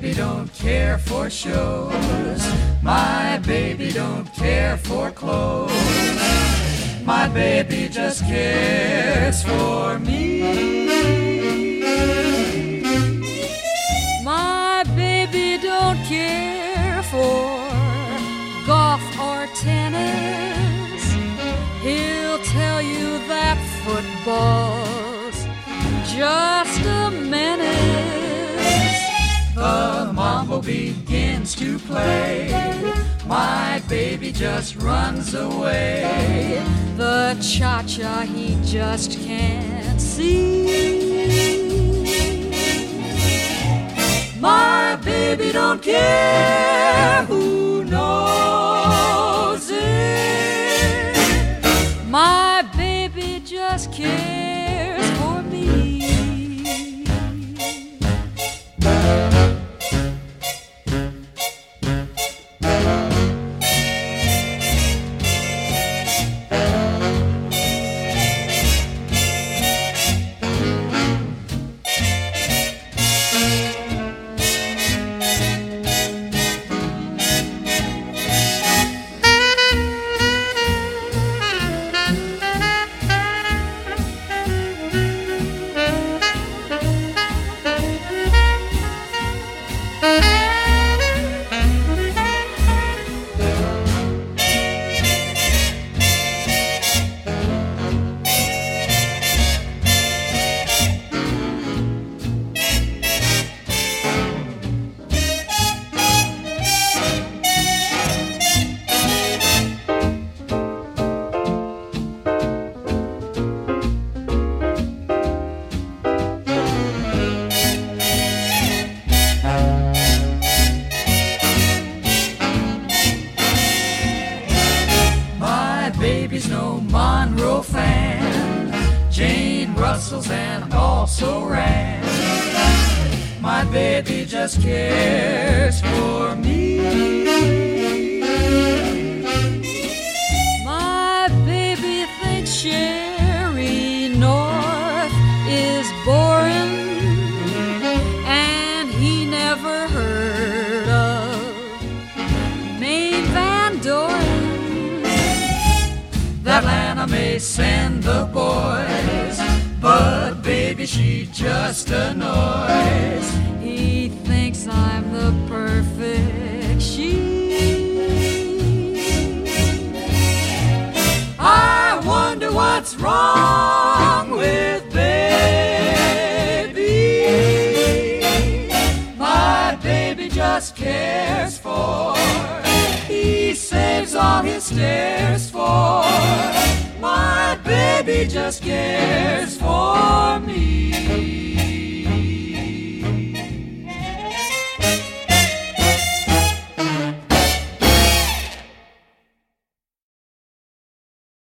baby don't care for shows. My baby don't care for clothes. My baby just cares for me. My baby don't care for golf or tennis. He'll tell you that football's just a menace. The mambo begins to play. My baby just runs away. The cha-cha he just can't see. My baby don't care who knows it. My baby just cares for me. Baby's no Monroe fan. Jane Russell's and also ran. My baby just cares for me. My baby thinks Sherry North is boring, and he never heard of Maine Van Doren. That Atlanta may send the boys, but baby, she just annoys. He thinks I'm the perfect she. I wonder what's wrong with baby. My baby just cares for. He saves all his stares for. My baby just cares for me.